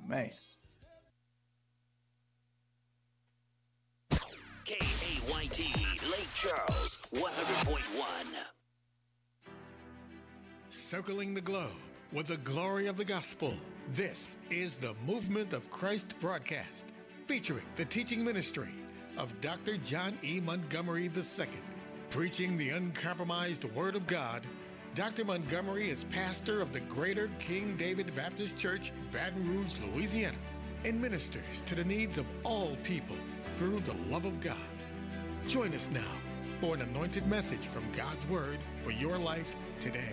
Man. KAYT, Lake Charles, 100.1. Circling the globe with the glory of the gospel. This is the Movement of Christ broadcast, featuring the teaching ministry of Dr. John E. Montgomery II. Preaching the uncompromised Word of God, Dr. Montgomery is pastor of the Greater King David Baptist Church, Baton Rouge, Louisiana, and ministers to the needs of all people through the love of God. Join us now for an anointed message from God's Word for your life today.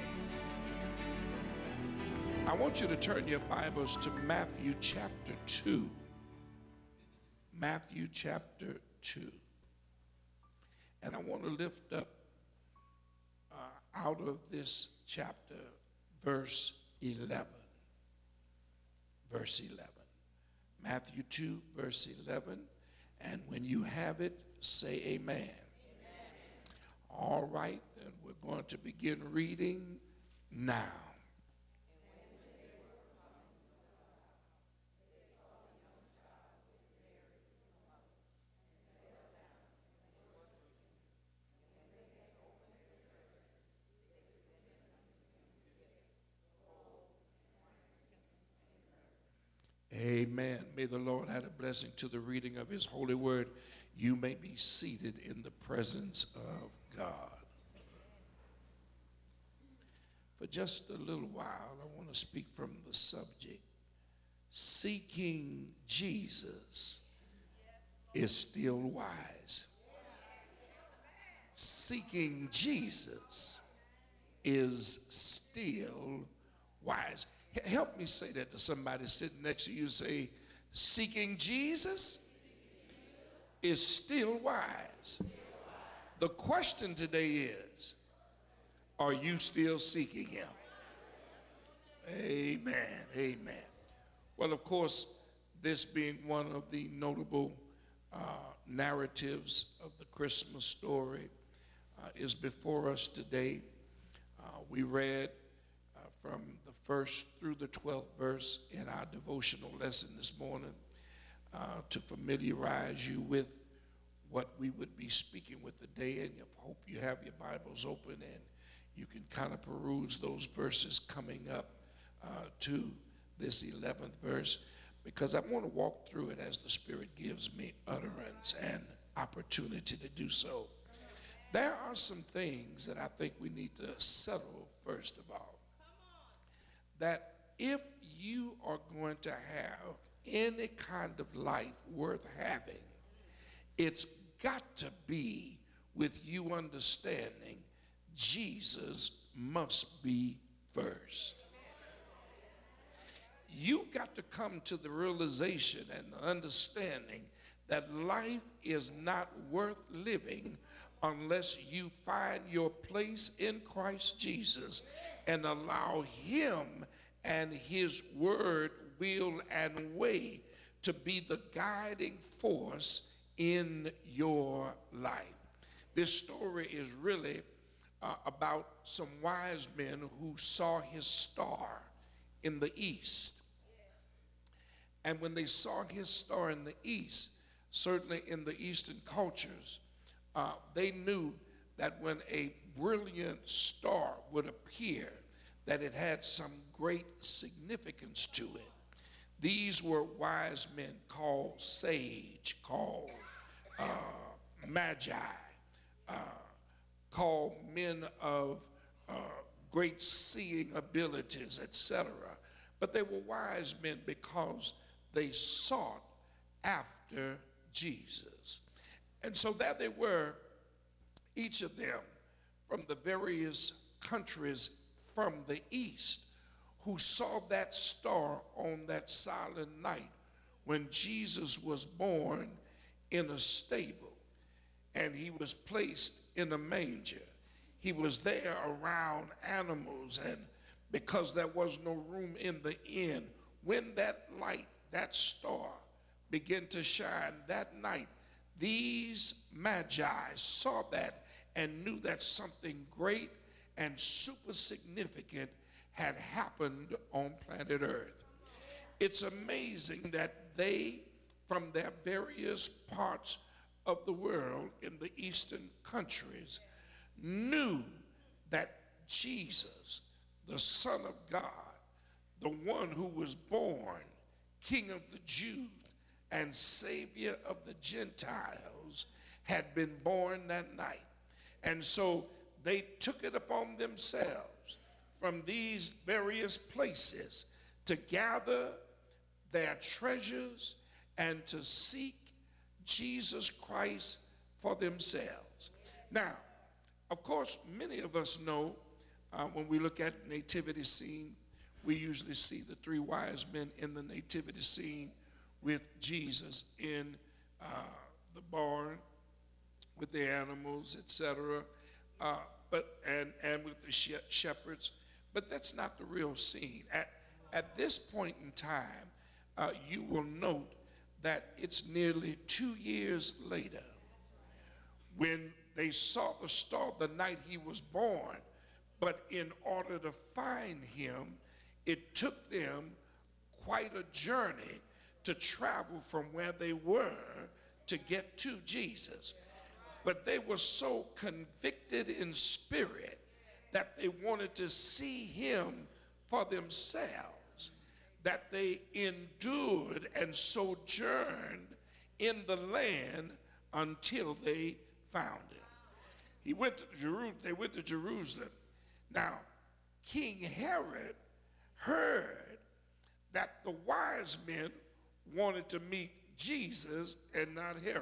I want you to turn your Bibles to Matthew chapter 2. Matthew chapter 2. And I want to lift up out of this chapter verse 11. Verse 11. Matthew 2, verse 11. And when you have it, say amen. Amen. All right, then we're going to begin reading now. Amen. May the Lord add a blessing to the reading of his holy word. You may be seated in the presence of God. For just a little while, I want to speak from the subject. Seeking Jesus is still wise. Seeking Jesus is still wise. Help me say that to somebody sitting next to you. Say, seeking Jesus is still wise. The question today is, are you still seeking him? Amen. Amen. Well, of course, this being one of the notable narratives of the Christmas story is before us today. We read from the 1st through the 12th verse in our devotional lesson this morning to familiarize you with what we would be speaking with today. And I hope you have your Bibles open and you can kind of peruse those verses coming up to this 11th verse, because I want to walk through it as the Spirit gives me utterance and opportunity to do so. There are some things that I think we need to settle first of all. That if you are going to have any kind of life worth having, it's got to be with you understanding Jesus must be first. You've got to come to the realization and the understanding that life is not worth living unless you find your place in Christ Jesus and allow him and his word, will, and way to be the guiding force in your life. This story is really about some wise men who saw his star in the east. And when they saw his star in the east, certainly in the Eastern cultures, they knew that when a brilliant star would appear, that it had some great significance to it. These were wise men called sage, called magi, called men of great seeing abilities, etc. But they were wise men because they sought after Jesus. And so there they were, each of them from the various countries from the east, who saw that star on that silent night when Jesus was born in a stable and he was placed in a manger. He was there around animals, and because there was no room in the inn, when that light, that star began to shine that night, these magi saw that and knew that something great and super significant had happened on planet Earth. It's amazing that they, from their various parts of the world in the eastern countries, knew that Jesus, the Son of God, the one who was born King of the Jews and Savior of the Gentiles, had been born that night. And so they took it upon themselves from these various places to gather their treasures and to seek Jesus Christ for themselves. Now, of course, many of us know when we look at nativity scene, we usually see the three wise men in the nativity scene with Jesus in the barn with the animals, etc. And with the shepherds. But that's not the real scene. At this point in time, you will note that it's nearly 2 years later when they saw the star the night he was born, but in order to find him, it took them quite a journey to travel from where they were to get to Jesus. But they were so convicted in spirit that they wanted to see him for themselves, that they endured and sojourned in the land until they found him. They went to Jerusalem. Now, King Herod heard that the wise men wanted to meet Jesus and not Herod.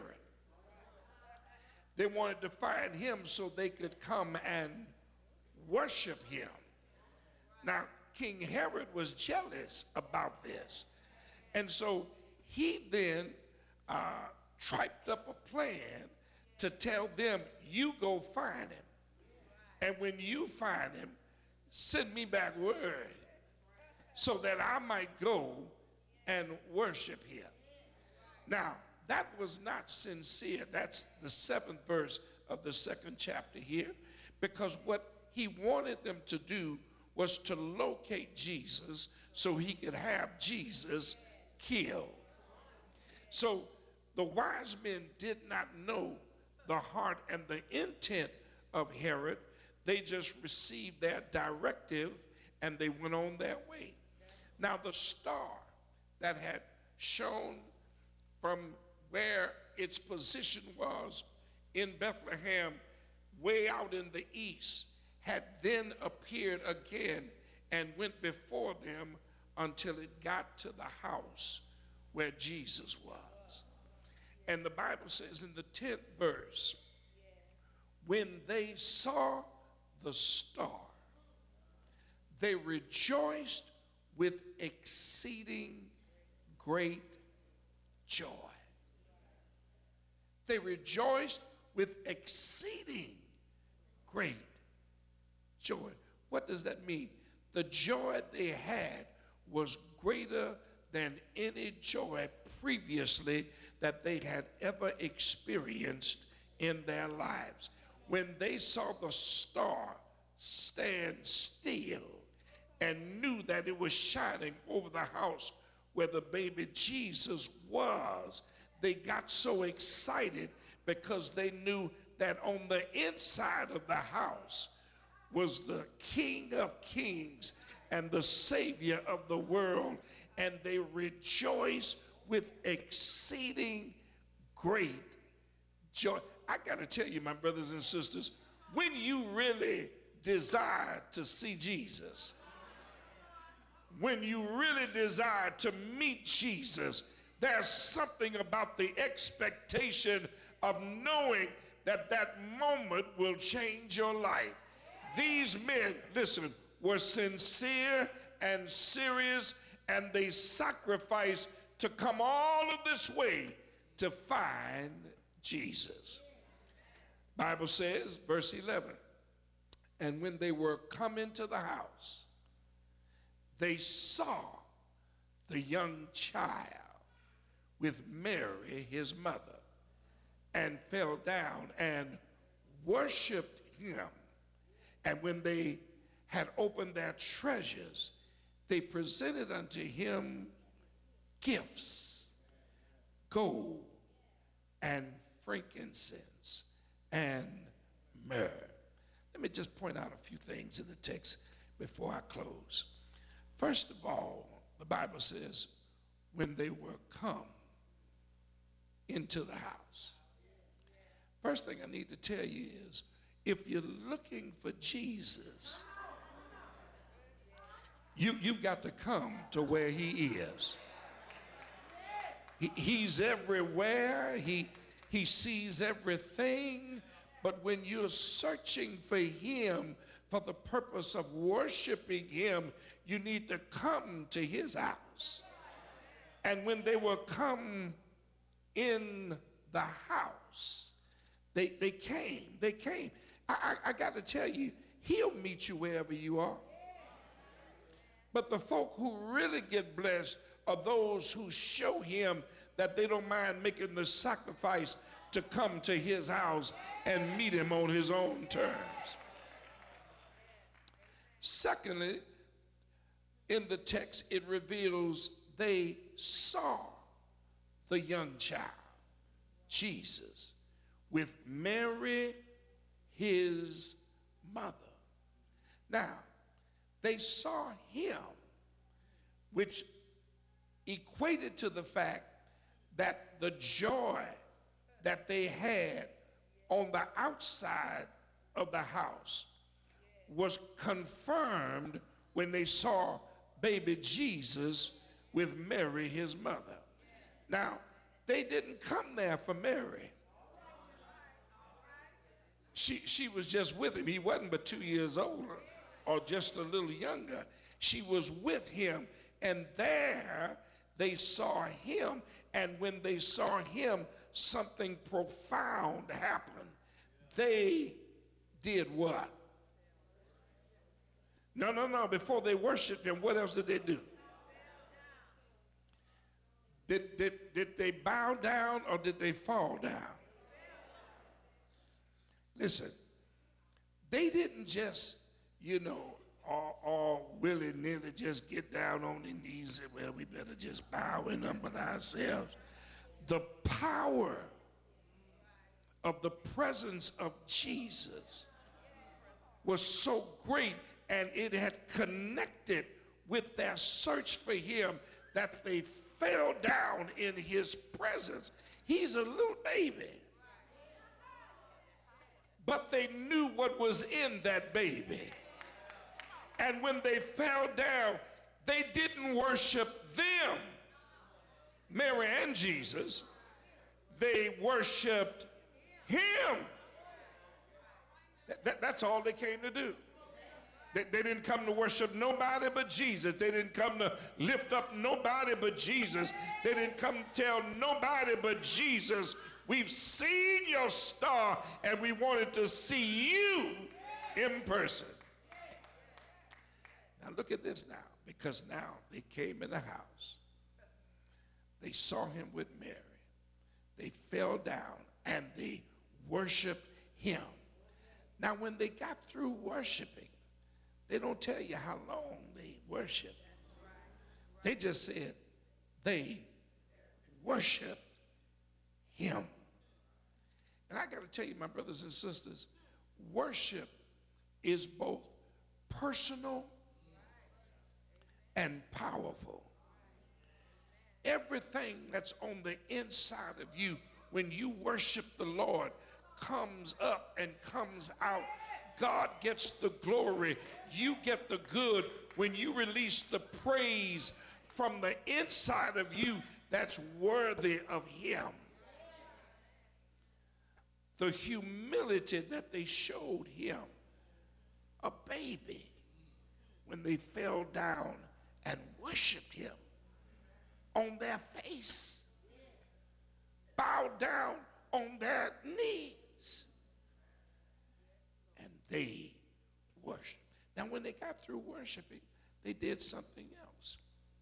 They wanted to find him so they could come and worship him. Now, King Herod was jealous about this. And so he then typed up a plan to tell them, you go find him. And when you find him, send me back word so that I might go and worship him. Now, that was not sincere. That's the 7th verse of the 2nd chapter here, because what he wanted them to do was to locate Jesus so he could have Jesus killed. So the wise men did not know the heart and the intent of Herod. They just received their directive and they went on their way. Now the star that had shone from where its position was in Bethlehem, way out in the east, had then appeared again and went before them until it got to the house where Jesus was. And the Bible says in the 10th verse, when they saw the star, they rejoiced with exceeding great joy. They rejoiced with exceeding great joy. What does that mean? The joy they had was greater than any joy previously that they had ever experienced in their lives. When they saw the star stand still and knew that it was shining over the house where the baby Jesus was, they got so excited because they knew that on the inside of the house was the King of Kings and the Savior of the world, and they rejoiced with exceeding great joy. I got to tell you, my brothers and sisters, when you really desire to see Jesus, when you really desire to meet Jesus, there's something about the expectation of knowing that that moment will change your life. These men, listen, were sincere and serious, and they sacrificed to come all of this way to find Jesus. Bible says, verse 11, and when they were come into the house, they saw the young child with Mary, his mother, and fell down and worshiped him. And when they had opened their treasures, they presented unto him gifts, gold and frankincense and myrrh. Let me just point out a few things in the text before I close. First of all, the Bible says, when they were come into the house. First thing I need to tell you is, if you're looking for Jesus, you've got to come to where he is. He's everywhere. He sees everything. But when you're searching for him for the purpose of worshiping him, you need to come to his house. And when they were come in the house, they came. I got to tell you, he'll meet you wherever you are. But the folk who really get blessed are those who show him that they don't mind making the sacrifice to come to his house and meet him on his own terms. Secondly, in the text, it reveals they saw the young child, Jesus, with Mary, his mother. Now, they saw him, which equated to the fact that the joy that they had on the outside of the house was confirmed when they saw baby Jesus with Mary, his mother. Now, they didn't come there for Mary. She was just with him. He wasn't but 2 years older or just a little younger. She was with him, and there they saw him, and when they saw him, something profound happened. They did what? No. Before they worshiped him, what else did they do? Did they bow down or did they fall down? Listen, they didn't just, all willy-nilly just get down on their knees and, well, we better just bow and humble ourselves. The power of the presence of Jesus was so great, and it had connected with their search for him, that they fell down in his presence. He's a little baby, but they knew what was in that baby. And when they fell down, they didn't worship them, Mary and Jesus. They worshiped him. That's all they came to do. They didn't come to worship nobody but Jesus. They didn't come to lift up nobody but Jesus. They didn't come to tell nobody but Jesus, we've seen your star and we wanted to see you in person. Now look at this now, because now they came in the house. They saw him with Mary. They fell down and they worshiped him. Now when they got through worshiping, they don't tell you how long they worshiped. They just said they worshiped him. And I got to tell you, my brothers and sisters, worship is both personal and powerful. Everything that's on the inside of you when you worship the Lord comes up and comes out. God gets the glory. You get the good when you release the praise from the inside of you that's worthy of him. The humility that they showed him, a baby, when they fell down and worshiped him on their face, bowed down on their knees, and they worshiped. Now when they got through worshiping, they did something else.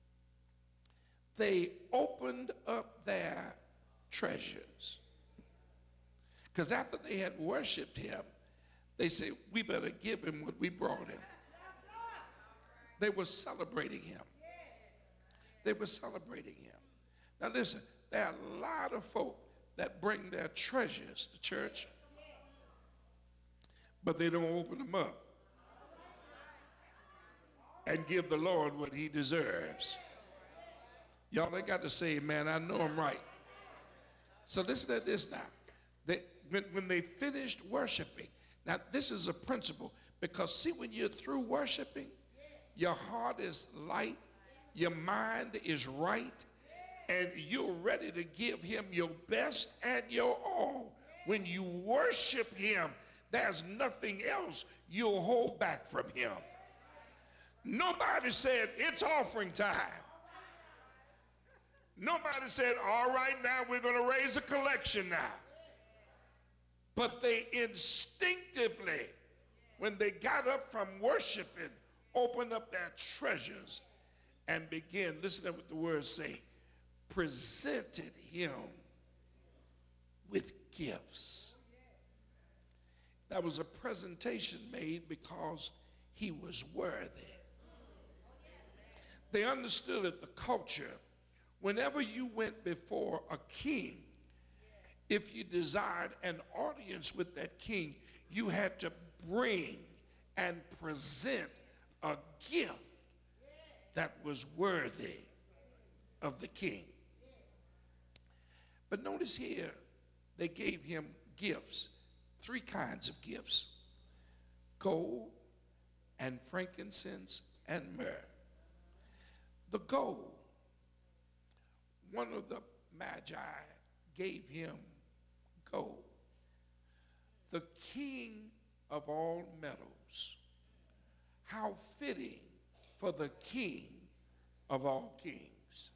They opened up their treasures. Because after they had worshiped him, they said, we better give him what we brought him. They were celebrating him. They were celebrating him. Now listen, there are a lot of folk that bring their treasures to church, but they don't open them up and give the Lord what he deserves. Y'all ain't got to say, man, I know I'm right. So listen to this now. When they finished worshiping, now this is a principle, because see, when you're through worshiping, your heart is light, your mind is right, and you're ready to give him your best and your all. When you worship him, there's nothing else you'll hold back from him. Nobody said, it's offering time. Nobody said, all right, now we're going to raise a collection now. But they instinctively, when they got up from worshiping, opened up their treasures and began, listen to what the words say, presented him with gifts. That was a presentation made because he was worthy. They understood that the culture, whenever you went before a king, if you desired an audience with that king, you had to bring and present a gift that was worthy of the king. But notice here, they gave him gifts, 3 kinds of gifts: gold and frankincense and myrrh. The gold, one of the magi gave him gold. The king of all metals. How fitting for the king of all kings.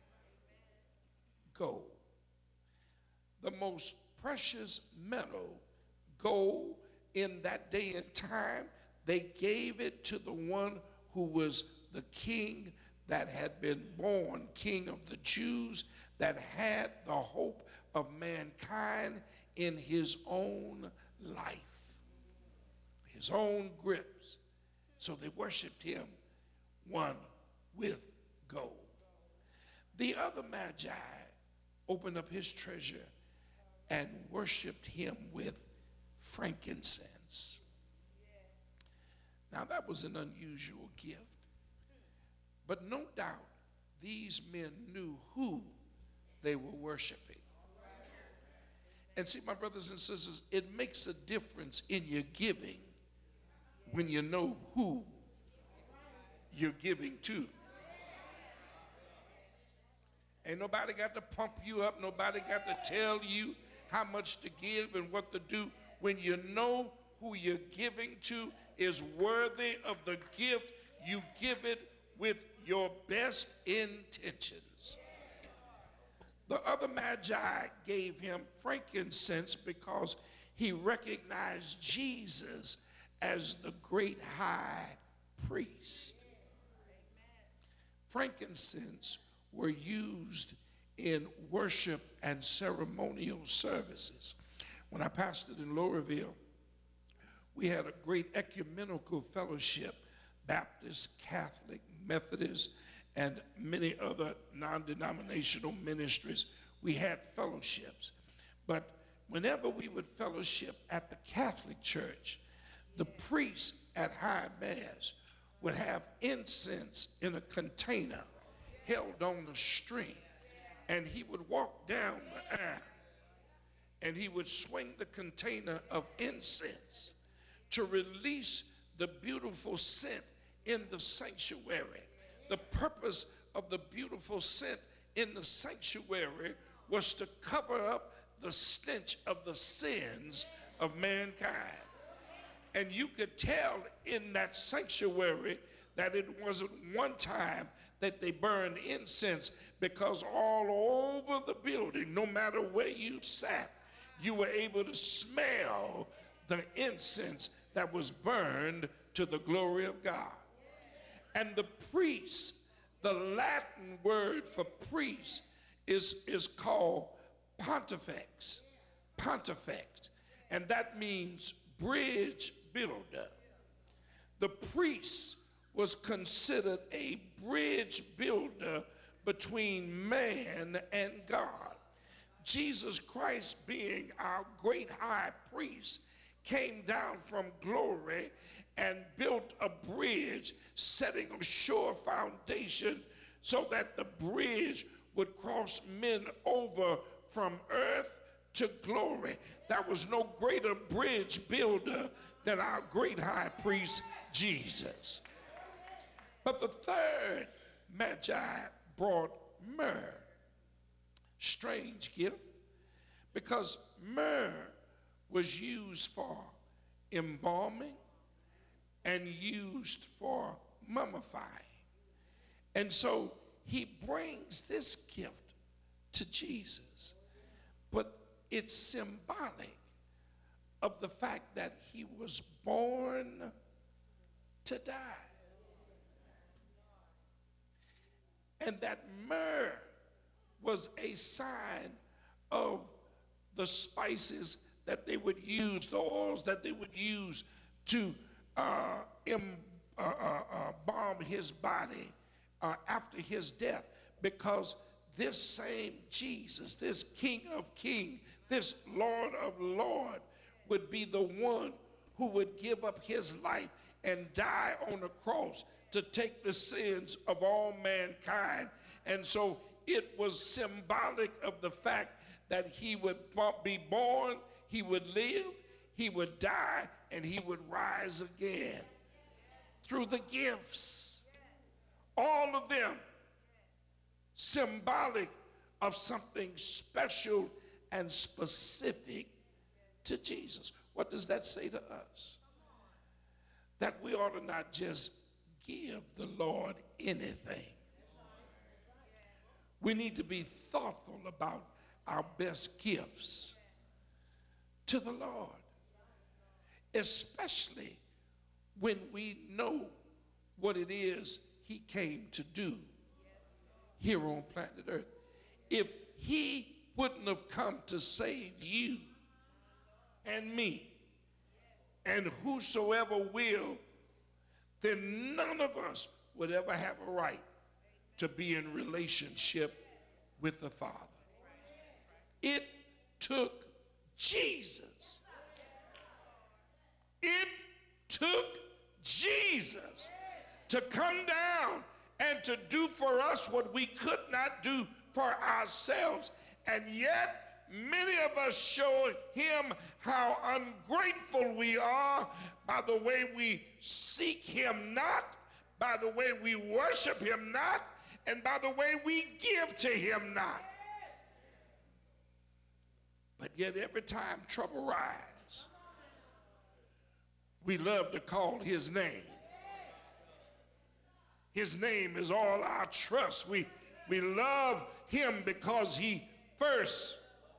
Gold. The most precious metal, gold, in that day and time, they gave it to the one who was the king that had been born, king of the Jews, that had the hope of mankind in his own life, his own grips. So they worshiped him, one with gold. The other magi opened up his treasure and worshiped him with frankincense. Now that was an unusual gift, but no doubt these men knew who they were worshiping. And see, my brothers and sisters, it makes a difference in your giving when you know who you're giving to. Ain't nobody got to pump you up. Nobody got to tell you how much to give and what to do. When you know who you're giving to is worthy of the gift, you give it with your best intentions. The other magi gave him frankincense because he recognized Jesus as the great high priest. Frankincense were used in worship and ceremonial services. When I pastored in Laurelville, we had a great ecumenical fellowship, Baptist, Catholic, Methodist, and many other non-denominational ministries. We had fellowships. But whenever we would fellowship at the Catholic Church, the priest at High Mass would have incense in a container held on the string, and he would walk down the aisle and he would swing the container of incense to release the beautiful scent in the sanctuary. The purpose of the beautiful scent in the sanctuary was to cover up the stench of the sins of mankind. And you could tell in that sanctuary that it wasn't one time that they burned incense, because all over the building, no matter where you sat, you were able to smell the incense that was burned to the glory of God. And the priest, the Latin word for priest is called pontifex. Pontifex. And that means bridge builder. The priest was considered a bridge builder between man and God. Jesus Christ, being our great high priest, came down from glory and built a bridge, setting a sure foundation so that the bridge would cross men over from earth to glory. There was no greater bridge builder than our great high priest, Jesus. But the third Magi brought myrrh. Strange gift, because myrrh was used for embalming and used for mummifying. And so he brings this gift to Jesus, but it's symbolic of the fact that he was born to die. And that myrrh was a sign of the spices that they would use, the oils that they would use to embalm his body after his death, because this same Jesus, this King of Kings, this Lord of Lords, would be the one who would give up his life and die on a cross to take the sins of all mankind. And so it was symbolic of the fact that he would be born, he would live, he would die, and he would rise again through the gifts. All of them symbolic of something special and specific to Jesus. What does that say to us? That we ought to not just give the Lord anything. We need to be thoughtful about our best gifts to the Lord, especially when we know what it is he came to do here on planet Earth. If he wouldn't have come to save you and me and whosoever will, then none of us would ever have a right to be in relationship with the Father. It took Jesus. It took Jesus to come down and to do for us what we could not do for ourselves. And yet, many of us show him how ungrateful we are by the way we seek him not, by the way we worship him not, and by the way we give to him not. But yet every time trouble rises, we love to call his name. His name is all our trust. We love him because he first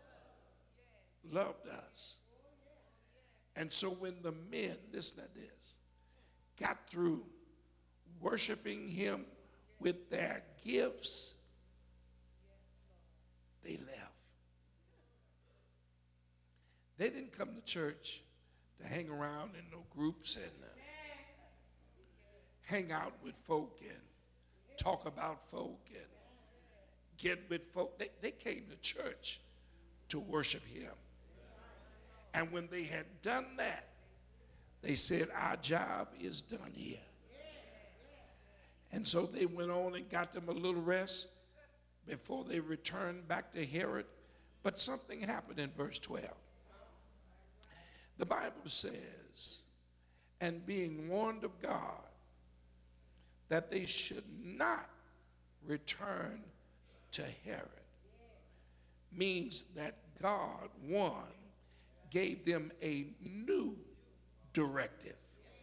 loved us. And so when the men, listen to this, got through worshiping him with their gifts, they left. They didn't come to church to hang around in no groups and hang out with folk and talk about folk and get with folk. They came to church to worship him. And when they had done that, they said, our job is done here. And so they went on and got them a little rest before they returned back to Herod. But something happened in verse 12. The Bible says, and being warned of God that they should not return to Herod, means that God, one, gave them a new directive.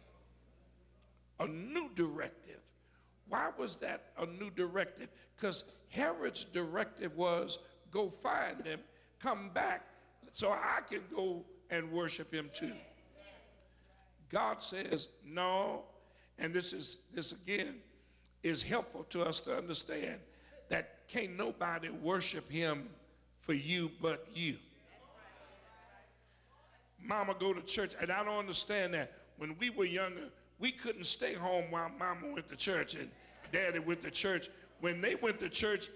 A new directive. Why was that a new directive? Because Herod's directive was, go find him, come back, so I can go and worship him too. God says, no, and this again is helpful to us to understand that can't nobody worship him for you but you. Mama go to church, and I don't understand that. When we were younger, we couldn't stay home while mama went to church and daddy went to church. when they went to church,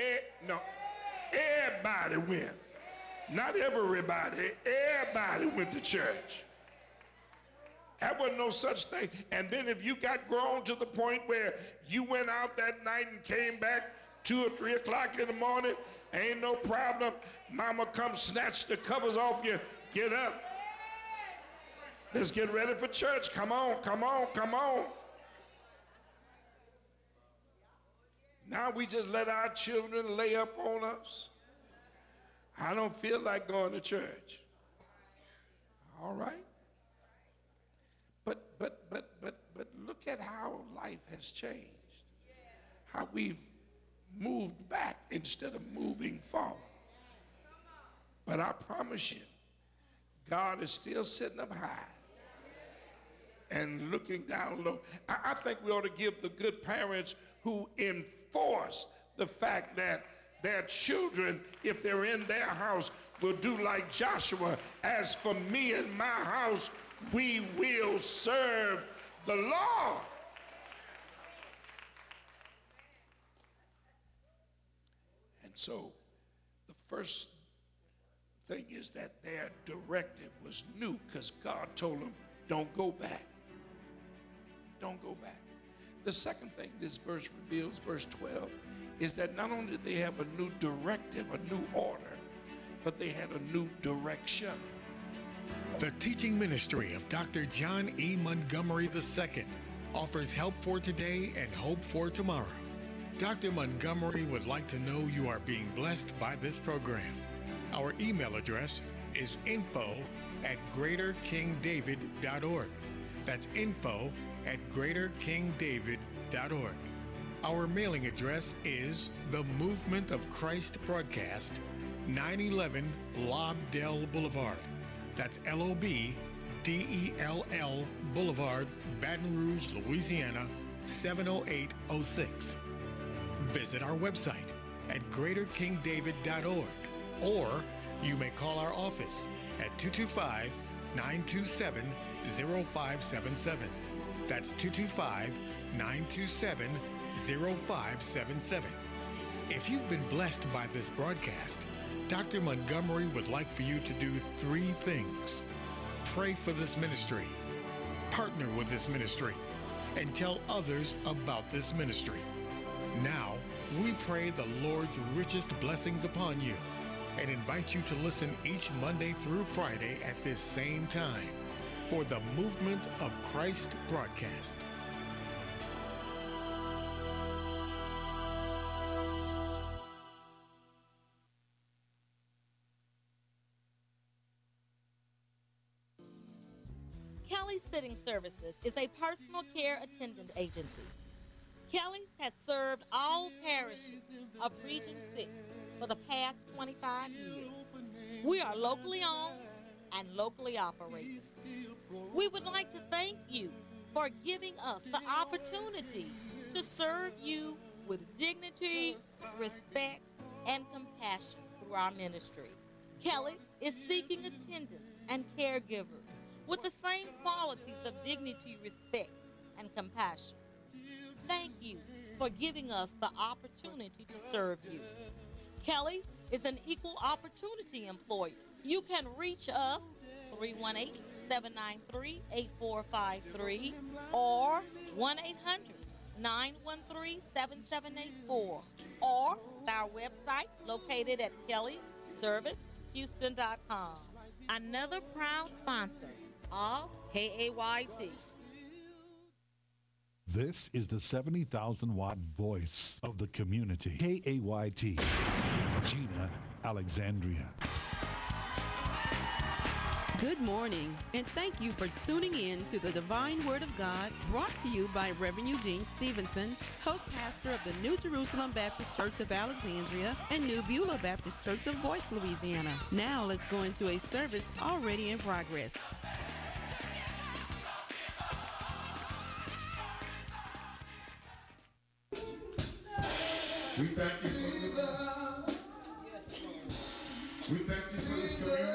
everybody went. Not everybody, everybody went to church. There wasn't no such thing. And then if you got grown to the point where you went out that night and came back 2 or 3 o'clock in the morning, ain't no problem. Mama come snatch the covers off you. Get up. Let's get ready for church. Come on, come on, come on. Now we just let our children lay up on us. I don't feel like going to church. All right. But look at how life has changed. How we've moved back instead of moving forward. But I promise you, God is still sitting up high and looking down low. I think we ought to give the good parents who enforce the fact that their children, if they're in their house, will do like Joshua. As for me and my house, we will serve the Lord. And so the first thing is that their directive was new, because God told them, don't go back. Don't go back. The second thing this verse reveals, verse 12, is that not only did they have a new directive, a new order, but they had a new direction. The teaching ministry of Dr. John E. Montgomery II offers help for today and hope for tomorrow. Dr. Montgomery would like to know you are being blessed by this program. Our email address is info@greaterkingdavid.org. That's info@greaterkingdavid.org. Our mailing address is The Movement of Christ Broadcast, 911 Lobdell Boulevard. That's LOBDELL Boulevard, Baton Rouge, Louisiana, 70806. Visit our website at greaterkingdavid.org, or you may call our office at 225-927-0577. That's 225-927-0577. If you've been blessed by this broadcast, Dr. Montgomery would like for you to do 3 things. Pray for this ministry, partner with this ministry, and tell others about this ministry. Now, we pray the Lord's richest blessings upon you and invite you to listen each Monday through Friday at this same time for the Movement of Christ broadcast. Kelly Sitting Services is a personal care attendant agency. Kelly's has served all parishes of Region 6 for the past 25 years. We are locally owned and locally operated. We would like to thank you for giving us the opportunity to serve you with dignity, respect, and compassion through our ministry. Kelly is seeking attendants and caregivers with the same qualities of dignity, respect, and compassion. Thank you for giving us the opportunity to serve you. Kelly is an equal opportunity employer. You can reach us 318-793-8453 or 1-800-913-7784 or our website located at kellyservicehouston.com. Another proud sponsor of KAYT. This is the 70,000-watt voice of the community. KAYT, Gina, Alexandria. Good morning, and thank you for tuning in to the Divine Word of God, brought to you by Reverend Eugene Stevenson, host pastor of the New Jerusalem Baptist Church of Alexandria and New Beulah Baptist Church of Boyce, Louisiana. Now let's go into a service already in progress. We thank you for this. We thank you for this community.